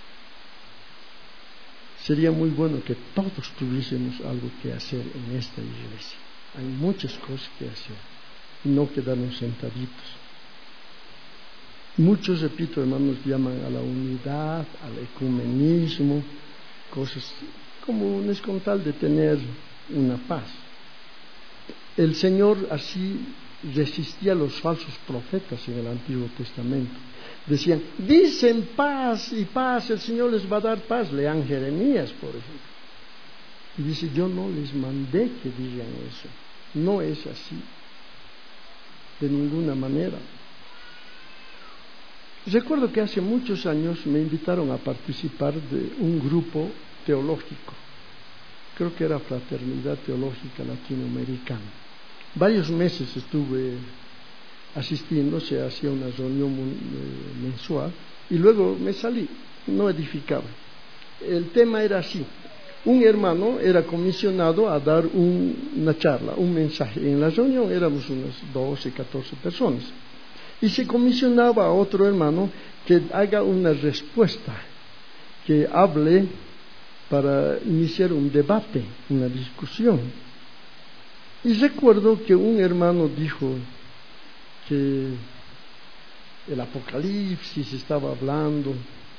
A: Sería muy bueno que todos tuviésemos algo que hacer en esta iglesia. Hay muchas cosas que hacer y no quedarnos sentaditos. Muchos, repito, hermanos, llaman a la unidad, al ecumenismo, cosas comunes con tal de tener una paz. El Señor así resistía a los falsos profetas en el Antiguo Testamento. Decían, dicen paz y paz, el Señor les va a dar paz. Lean Jeremías, por ejemplo. Y dice, yo no les mandé que digan eso. No es así, de ninguna manera. Recuerdo que hace muchos años me invitaron a participar de un grupo teológico. Creo que era Fraternidad Teológica Latinoamericana. Varios meses estuve asistiendo, se hacía una reunión mensual y luego me salí, no edificaba. El tema era así: un hermano era comisionado a dar una charla, un mensaje. En la reunión éramos unas 12, 14 personas. Y se comisionaba a otro hermano que haga una respuesta, que hable para iniciar un debate, una discusión. Y recuerdo que un hermano dijo que el Apocalipsis estaba hablando,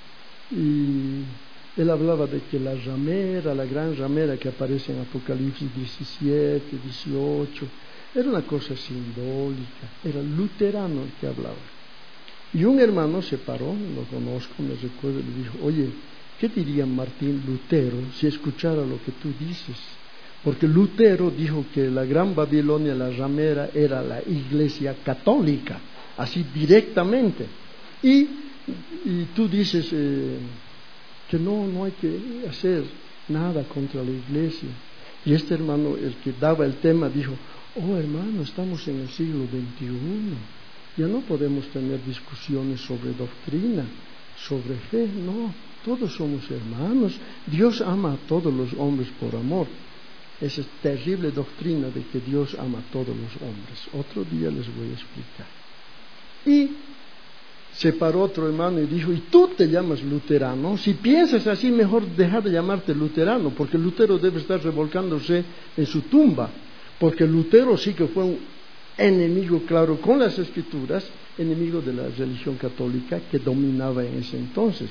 A: y él hablaba de que la ramera, la gran ramera que aparece en Apocalipsis 17, 18, era una cosa simbólica, era luterano el que hablaba. Y un hermano se paró, lo conozco, me recuerdo, y le dijo, oye, ¿qué diría Martín Lutero si escuchara lo que tú dices? Porque Lutero dijo que la Gran Babilonia, la ramera, era la Iglesia católica, así directamente. Y tú dices que no hay que hacer nada contra la Iglesia. Y este hermano, el que daba el tema, dijo, hermano, estamos en el siglo XXI. Ya no podemos tener discusiones sobre doctrina, sobre fe, no. Todos somos hermanos. Dios ama a todos los hombres por amor. Esa terrible doctrina de que Dios ama a todos los hombres. Otro día les voy a explicar. Y se paró otro hermano y dijo, ¿y tú te llamas luterano? Si piensas así, mejor deja de llamarte luterano, porque Lutero debe estar revolcándose en su tumba, porque Lutero sí que fue un enemigo claro con las Escrituras, enemigo de la religión católica que dominaba en ese entonces.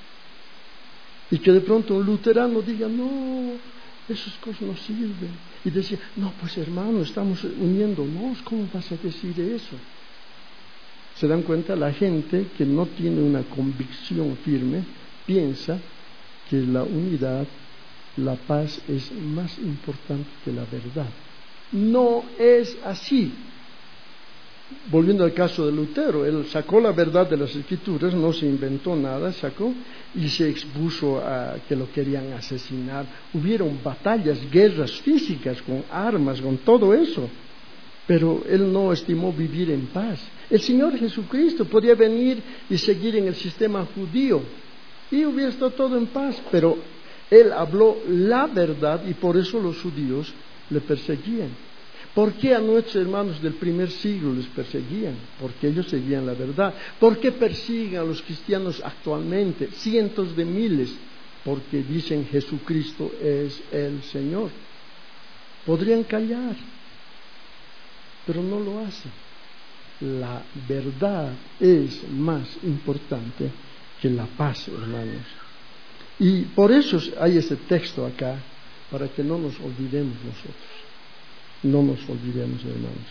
A: Y que de pronto un luterano diga, no, esas cosas no sirven. Y decía, no, pues hermano, estamos uniéndonos, ¿cómo vas a decir eso? ¿Se dan cuenta? La gente que no tiene una convicción firme piensa que la unidad, la paz es más importante que la verdad. No es así. Volviendo al caso de Lutero, él sacó la verdad de las Escrituras, no se inventó nada, sacó y se expuso a que lo querían asesinar. Hubieron batallas, guerras físicas con armas, con todo eso, pero él no estimó vivir en paz. El Señor Jesucristo podía venir y seguir en el sistema judío y hubiera estado todo en paz, pero Él habló la verdad y por eso los judíos le perseguían. ¿Por qué a nuestros hermanos del primer siglo les perseguían? Porque ellos seguían la verdad. ¿Por qué persiguen a los cristianos actualmente? Cientos de miles. Porque dicen Jesucristo es el Señor. Podrían callar, pero no lo hacen. La verdad es más importante que la paz, hermanos. Y por eso hay ese texto acá, para que no nos olvidemos nosotros. No nos olvidemos, hermanos.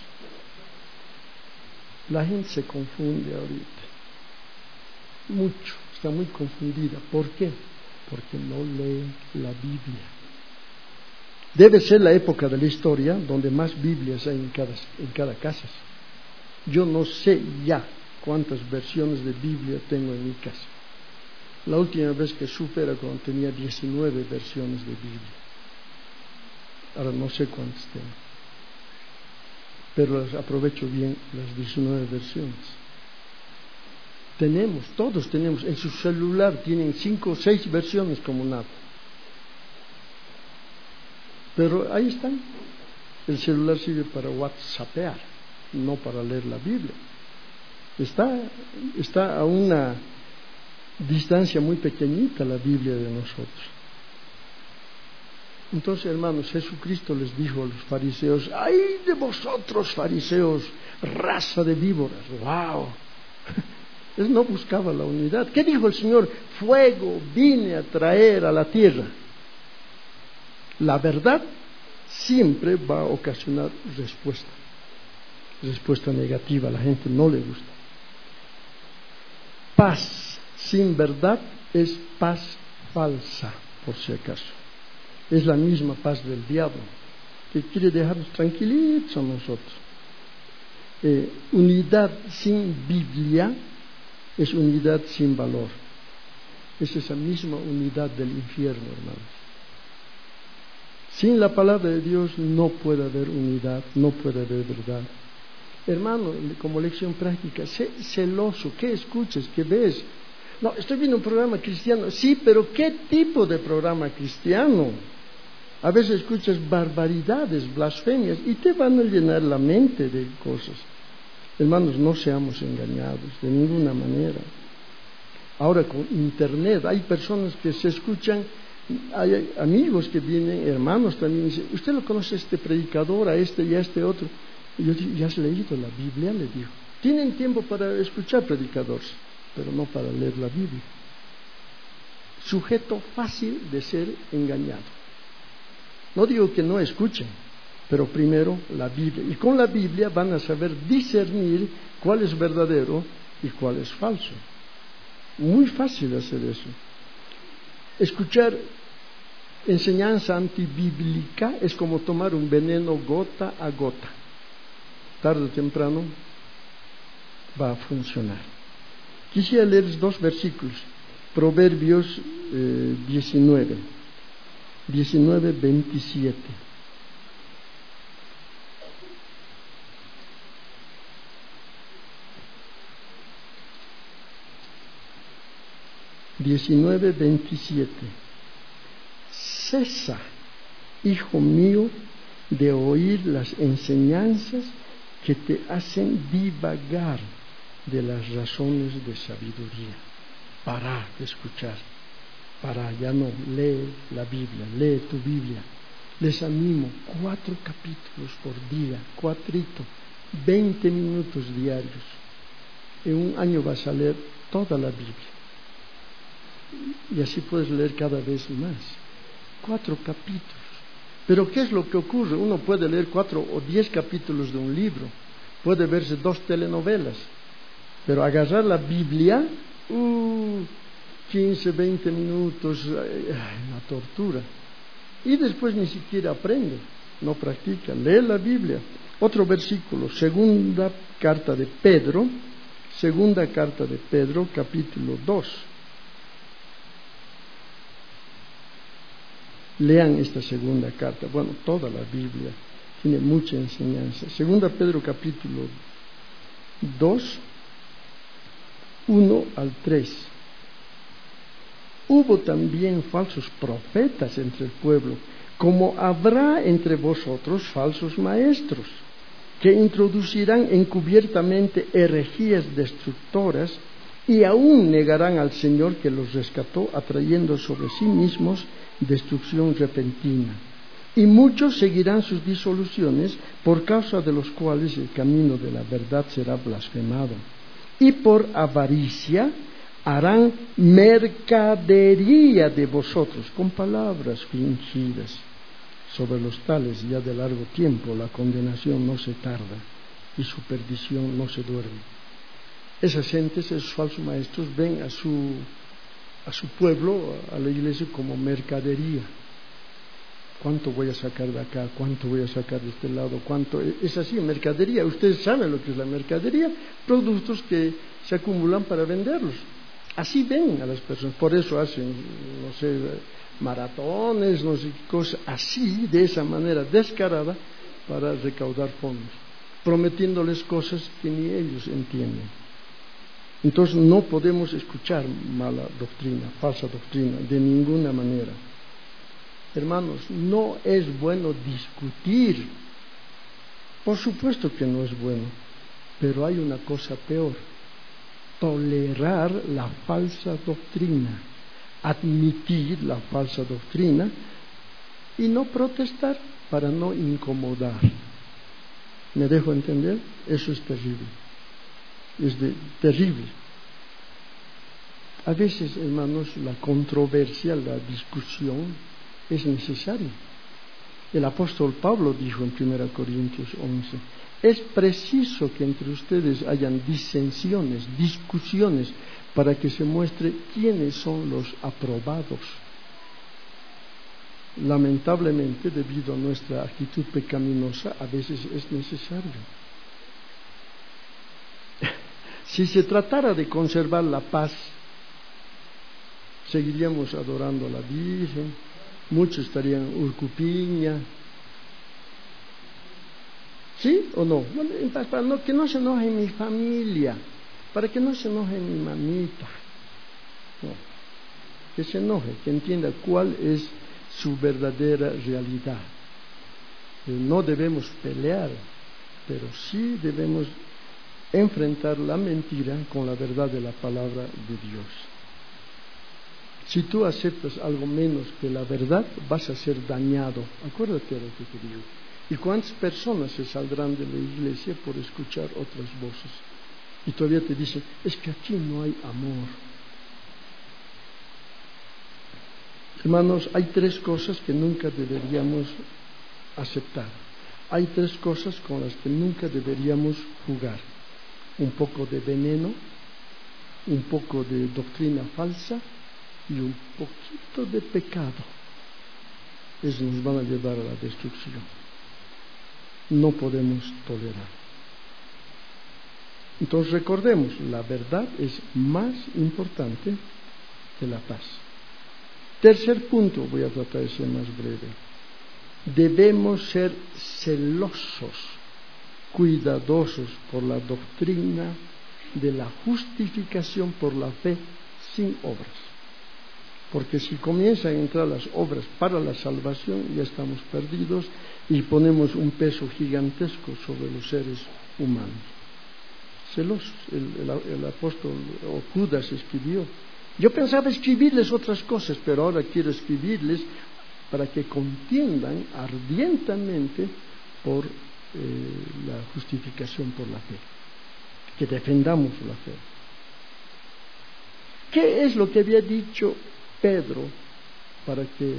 A: La gente se confunde ahorita. Mucho, está muy confundida. ¿Por qué? Porque no lee la Biblia. Debe ser la época de la historia donde más Biblias hay en cada casa. Yo no sé ya cuántas versiones de Biblia tengo en mi casa. La última vez que supe era cuando tenía 19 versiones de Biblia. Ahora no sé cuántas tengo, pero las aprovecho bien las 19 versiones. Todos tenemos, en su celular tienen 5 o 6 versiones como nada. Pero ahí están. El celular sirve para whatsappear, no para leer la Biblia. Está a una distancia muy pequeñita la Biblia de nosotros. Entonces, hermanos, Jesucristo les dijo a los fariseos: ¡ay de vosotros, fariseos, raza de víboras! ¡Wow! Él no buscaba la unidad. ¿Qué dijo el Señor? Fuego vine a traer a la tierra. La verdad siempre va a ocasionar respuesta negativa. A la gente no le gusta. Paz sin verdad es paz falsa, por si acaso. Es la misma paz del diablo, que quiere dejarnos tranquilitos a nosotros. Unidad sin Biblia es unidad sin valor. Es esa misma unidad del infierno, hermanos. Sin la palabra de Dios no puede haber unidad, no puede haber verdad. Hermano, como lección práctica, sé celoso. ¿Qué escuchas? ¿Qué ves? No, estoy viendo un programa cristiano. Sí, pero ¿qué tipo de programa cristiano? A veces escuchas barbaridades, blasfemias, y te van a llenar la mente de cosas. Hermanos, no seamos engañados de ninguna manera. Ahora con internet hay personas que se escuchan, hay amigos que vienen, hermanos también, y dicen: ¿usted lo conoce este predicador, a este y a este otro? Y yo digo: ¿ya has leído la Biblia? Le digo. Tienen tiempo para escuchar predicadores, pero no para leer la Biblia. Sujeto fácil de ser engañado. No digo que no escuchen, pero primero la Biblia. Y con la Biblia van a saber discernir cuál es verdadero y cuál es falso. Muy fácil hacer eso. Escuchar enseñanza antibíblica es como tomar un veneno gota a gota. Tarde o temprano va a funcionar. Quisiera leer 2 versículos. Proverbios 19:27. Cesa, hijo mío, de oír las enseñanzas que te hacen divagar de las razones de sabiduría. Para de escuchar. Ya no, lee la Biblia, lee tu Biblia. Les animo, 4 capítulos por día, 20 minutos diarios. En un año vas a leer toda la Biblia. Y así puedes leer cada vez más. 4 capítulos. Pero ¿qué es lo que ocurre? Uno puede leer 4 o 10 capítulos de un libro, puede verse 2 telenovelas, pero agarrar la Biblia, 15, 20 minutos, una tortura. Y después ni siquiera aprende, no practica, lee la Biblia. Otro versículo, segunda carta de Pedro, capítulo 2. Lean esta segunda carta. Bueno, toda la Biblia tiene mucha enseñanza. Segunda Pedro capítulo 2, 1 al 3. Hubo también falsos profetas entre el pueblo, como habrá entre vosotros falsos maestros, que introducirán encubiertamente herejías destructoras y aún negarán al Señor que los rescató, atrayendo sobre sí mismos destrucción repentina. Y muchos seguirán sus disoluciones, por causa de los cuales el camino de la verdad será blasfemado. Y por avaricia harán mercadería de vosotros con palabras fingidas. Sobre los tales ya de largo tiempo la condenación no se tarda y su perdición no se duerme. Esas gentes, esos falsos maestros, ven a su pueblo, a la iglesia, como mercadería. ¿Cuánto voy a sacar de acá? ¿Cuánto voy a sacar de este lado? ¿Cuánto? Es así, mercadería. Ustedes saben lo que es la mercadería, productos que se acumulan para venderlos. Así ven a las personas, por eso hacen, no sé, maratones, no sé qué cosas, así, de esa manera descarada, para recaudar fondos, prometiéndoles cosas que ni ellos entienden. Entonces no podemos escuchar mala doctrina, falsa doctrina, de ninguna manera. Hermanos, no es bueno discutir. Por supuesto que no es bueno, pero hay una cosa peor: tolerar la falsa doctrina, admitir la falsa doctrina y no protestar para no incomodar. ¿Me dejo entender? Eso es terrible. Terrible. A veces, hermanos, la controversia, la discusión es necesaria. El apóstol Pablo dijo en 1 Corintios 11: es preciso que entre ustedes hayan disensiones, discusiones, para que se muestre quiénes son los aprobados. Lamentablemente, debido a nuestra actitud pecaminosa, a veces es necesario. Si se tratara de conservar la paz, seguiríamos adorando a la Virgen, muchos estarían urcupiña. ¿Sí o no? Para que no se enoje mi familia, para que no se enoje mi mamita. No, que se enoje, que entienda cuál es su verdadera realidad. No debemos pelear, pero sí debemos enfrentar la mentira con la verdad de la palabra de Dios. Si tú aceptas algo menos que la verdad, vas a ser dañado. Acuérdate de lo que te digo. ¿Y cuántas personas se saldrán de la iglesia por escuchar otras voces? Y todavía te dicen: es que aquí no hay amor. Hermanos, hay tres cosas que nunca deberíamos aceptar. Hay tres cosas con las que nunca deberíamos jugar: un poco de veneno, un poco de doctrina falsa y un poquito de pecado. Eso nos van a llevar a la destrucción. No podemos tolerar. Entonces recordemos, la verdad es más importante que la paz. Tercer punto, voy a tratar de ser más breve. Debemos ser celosos, cuidadosos por la doctrina de la justificación por la fe sin obras. Porque si comienzan a entrar las obras para la salvación, ya estamos perdidos y ponemos un peso gigantesco sobre los seres humanos. Celosos. El apóstol o Judas escribió: yo pensaba escribirles otras cosas, pero ahora quiero escribirles para que contiendan ardientemente por la justificación por la fe, que defendamos la fe. ¿Qué es lo que había dicho Pedro para que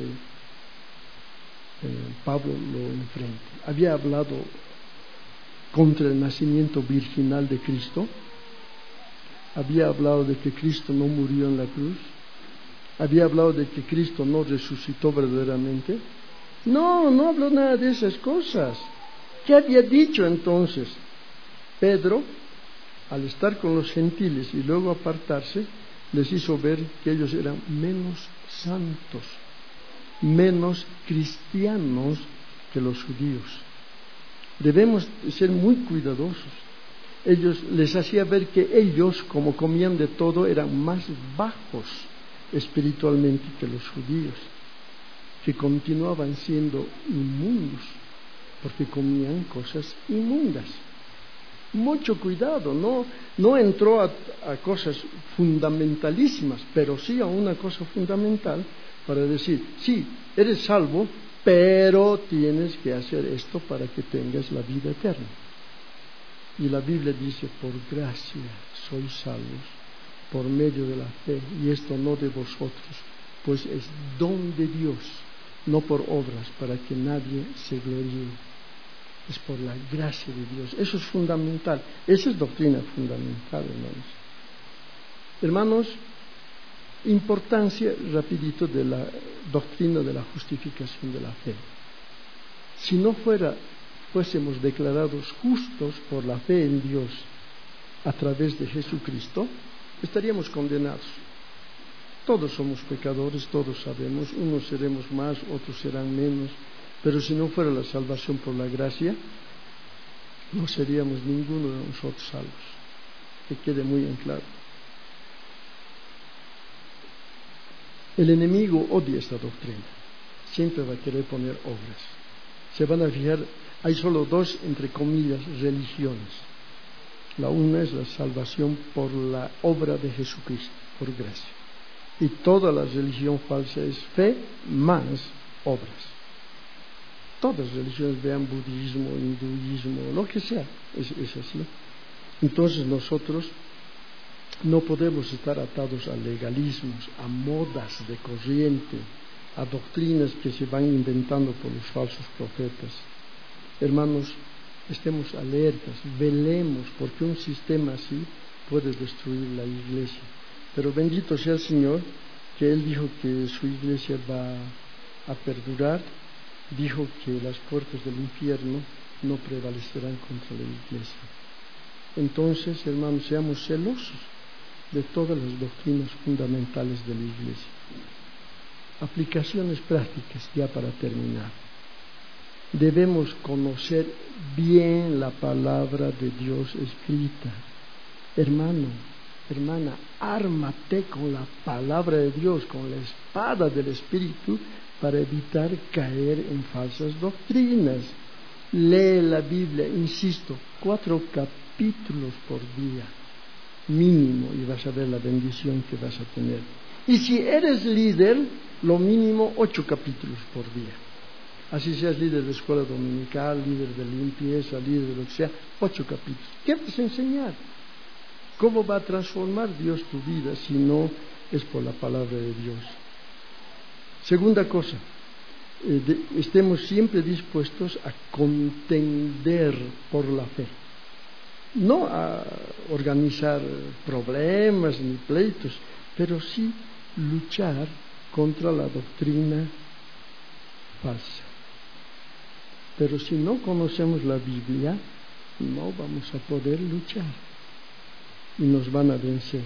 A: Pablo lo enfrente? Había hablado contra el nacimiento virginal de Cristo, había hablado de que Cristo no murió en la cruz, había hablado de que Cristo no resucitó verdaderamente. No habló nada de esas cosas. ¿Qué había dicho entonces? Pedro, al estar con los gentiles y luego apartarse, les hizo ver que ellos eran menos santos, menos cristianos que los judíos. Debemos ser muy cuidadosos. Les hacía ver que ellos, como comían de todo, eran más bajos, espiritualmente que los judíos, que continuaban siendo inmundos, porque comían cosas inmundas. Mucho cuidado, no entró a cosas fundamentalísimas, pero sí a una cosa fundamental para decir, sí, eres salvo, pero tienes que hacer esto para que tengas la vida eterna. Y la Biblia dice, por gracia sois salvos, por medio de la fe, y esto no de vosotros, pues es don de Dios, no por obras, para que nadie se gloríe. Es por la gracia de Dios. Eso es fundamental. Esa es doctrina fundamental, hermanos. Hermanos, importancia, rapidito, de la doctrina de la justificación de la fe. Si no fuésemos declarados justos por la fe en Dios a través de Jesucristo, estaríamos condenados. Todos somos pecadores, todos sabemos, unos seremos más, otros serán menos, pero si no fuera la salvación por la gracia, no seríamos ninguno de nosotros salvos. Que quede muy en claro. El enemigo odia esta doctrina. Siempre va a querer poner obras. Se van a fijar, hay solo dos, entre comillas, religiones. La una es la salvación por la obra de Jesucristo, por gracia. Y toda la religión falsa es fe más obras. Todas las religiones, vean budismo, hinduismo, lo que sea, es así. Entonces nosotros no podemos estar atados a legalismos, a modas de corriente, a doctrinas que se van inventando por los falsos profetas. Hermanos, estemos alertas, velemos, porque un sistema así puede destruir la iglesia. Pero bendito sea el Señor, que Él dijo que su iglesia va a perdurar. Dijo que las puertas del infierno no prevalecerán contra la iglesia. Entonces, hermanos, seamos celosos de todas las doctrinas fundamentales de la iglesia. Aplicaciones prácticas, ya para terminar. Debemos conocer bien la palabra de Dios escrita. Hermano, hermana, ármate con la palabra de Dios, con la espada del Espíritu, para evitar caer en falsas doctrinas. Lee la Biblia, insisto, 4 capítulos por día, mínimo, y vas a ver la bendición que vas a tener. Y si eres líder, lo mínimo 8 capítulos por día. Así seas líder de escuela dominical, líder de limpieza, líder de lo que sea, 8 capítulos. ¿Qué vas a enseñar? ¿Cómo va a transformar Dios tu vida si no es por la palabra de Dios? Segunda cosa, estemos siempre dispuestos a contender por la fe, no a organizar problemas ni pleitos, pero sí luchar contra la doctrina falsa. Pero si no conocemos la Biblia, no vamos a poder luchar y nos van a vencer.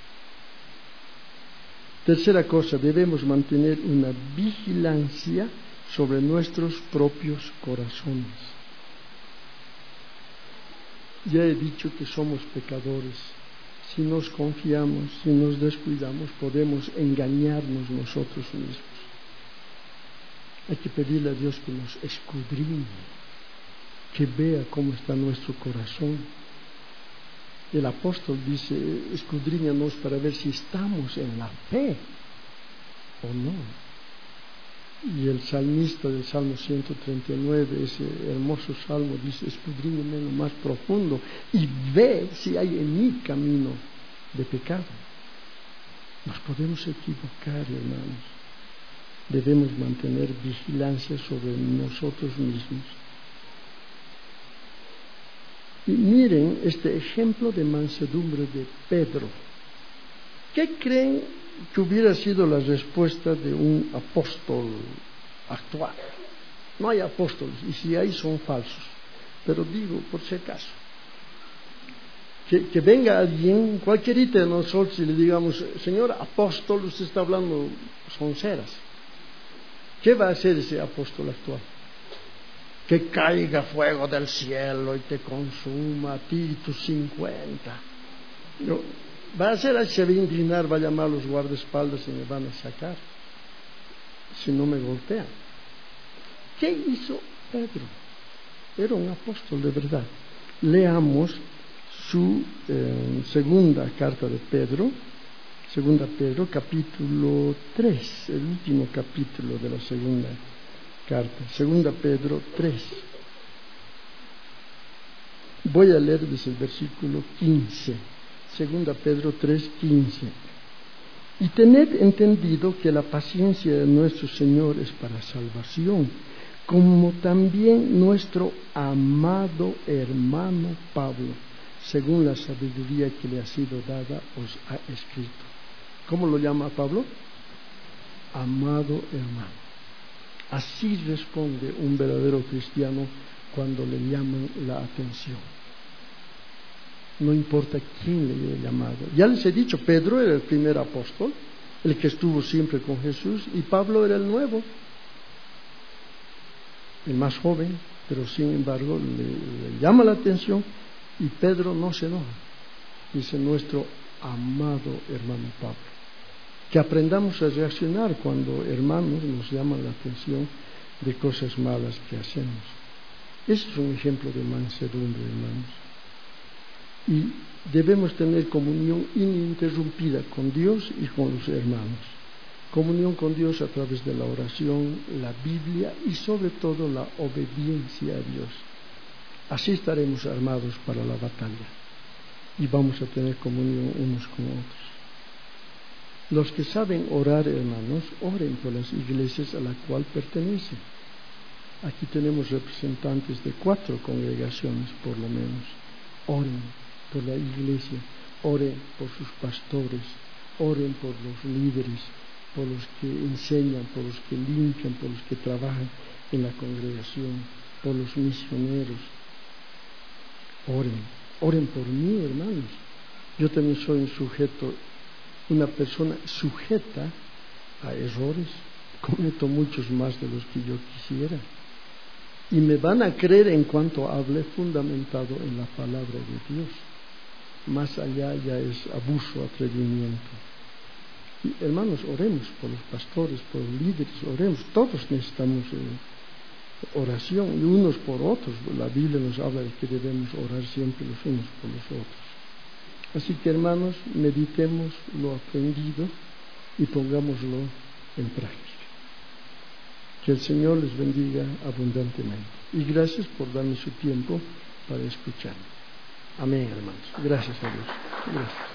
A: Tercera cosa, debemos mantener una vigilancia sobre nuestros propios corazones. Ya he dicho que somos pecadores. Si nos confiamos, si nos descuidamos, podemos engañarnos nosotros mismos. Hay que pedirle a Dios que nos escudriñe, que vea cómo está nuestro corazón. El apóstol dice, escudriñanos para ver si estamos en la fe o no. Y el salmista del Salmo 139, ese hermoso salmo, dice, escudriñame en lo más profundo y ve si hay en mí camino de pecado. Nos podemos equivocar, hermanos. Debemos mantener vigilancia sobre nosotros mismos. Y miren este ejemplo de mansedumbre de Pedro. ¿Qué creen que hubiera sido la respuesta de un apóstol actual? No hay apóstoles, y si hay son falsos. Pero digo, por si acaso, que venga alguien, cualquierita de nosotros, y le digamos, señor apóstol, usted está hablando sonceras. ¿Qué va a hacer ese apóstol actual? Que caiga fuego del cielo y te consuma a ti y tus 50. Va a ser, se va a inclinar, va a llamar a los guardaespaldas y me van a sacar si no me golpean. ¿Qué hizo Pedro? Era un apóstol de verdad. Leamos su segunda carta de Pedro, segunda Pedro, capítulo 3, el último capítulo de la segunda carta, segunda Pedro 3. Voy a leer desde el versículo 15, segunda Pedro 3, 15. Y tened entendido que la paciencia de nuestro Señor es para salvación, como también nuestro amado hermano Pablo, según la sabiduría que le ha sido dada, os ha escrito. ¿Cómo lo llama Pablo? Amado hermano. Así responde un verdadero cristiano cuando le llaman la atención. No importa quién le haya llamado. Ya les he dicho, Pedro era el primer apóstol, el que estuvo siempre con Jesús, y Pablo era el nuevo, el más joven, pero sin embargo le llama la atención, y Pedro no se enoja. Dice nuestro amado hermano Pablo. Que aprendamos a reaccionar cuando hermanos nos llaman la atención de cosas malas que hacemos. Ese es un ejemplo de mansedumbre, hermanos. Y debemos tener comunión ininterrumpida con Dios y con los hermanos. Comunión con Dios a través de la oración, la Biblia y sobre todo la obediencia a Dios. Así estaremos armados para la batalla y vamos a tener comunión unos con otros. Los que saben orar, hermanos, oren por las iglesias a la cual pertenecen. Aquí tenemos representantes de 4 congregaciones por lo menos. Oren por la iglesia, oren por sus pastores, oren por los líderes, por los que enseñan, por los que limpian, por los que trabajan en la congregación, por los misioneros. Oren por mí, hermanos. Yo también soy un sujeto, una persona sujeta a errores. Cometo muchos más de los que yo quisiera. Y me van a creer en cuanto hable fundamentado en la palabra de Dios. Más allá ya es abuso, atrevimiento. Y, hermanos, oremos por los pastores, por los líderes, oremos. Todos necesitamos oración, y unos por otros. La Biblia nos habla de que debemos orar siempre los unos por los otros. Así que, hermanos, meditemos lo aprendido y pongámoslo en práctica. Que el Señor les bendiga abundantemente. Y gracias por darme su tiempo para escuchar. Amén, hermanos. Gracias a Dios. Gracias.